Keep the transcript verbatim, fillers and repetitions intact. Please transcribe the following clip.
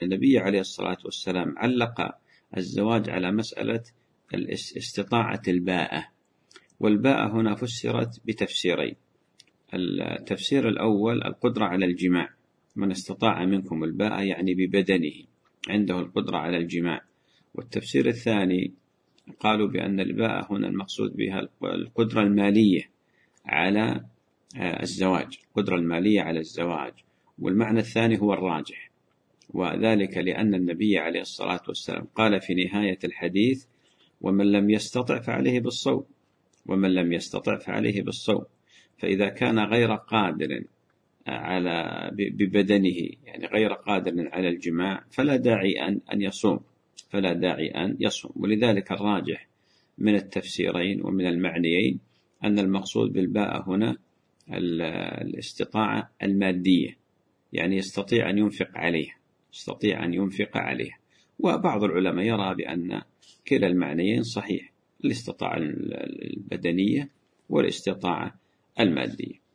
فالنبي عليه الصلاة والسلام علق الزواج على مسألة استطاعة الباءة، والباءة هنا فسرت بتفسيرين. التفسير الأول القدرة على الجماع، من استطاع منكم الباءة يعني ببدنه عنده القدرة على الجماع. والتفسير الثاني قالوا بأن الباءة هنا المقصود بها القدرة المالية على الزواج، القدرة المالية على الزواج، والمعنى الثاني هو الراجح، وذلك لأن النبي عليه الصلاة والسلام قال في نهاية الحديث: ومن لم يستطع فعليه بالصوم، ومن لم يستطع فعليه بالصوم. فإذا كان غير قادر على ببدنه يعني غير قادر على الجماع فلا داعي أن أن يصوم فلا داعي أن يصوم. ولذلك الراجح من التفسيرين ومن المعنيين أن المقصود بالباءة هنا الاستطاعة المادية، يعني يستطيع أن ينفق عليها يستطيع أن ينفق عليها. وبعض العلماء يرى بأن كلا المعنيين صحيح، الاستطاعة البدنية والاستطاعة المادية.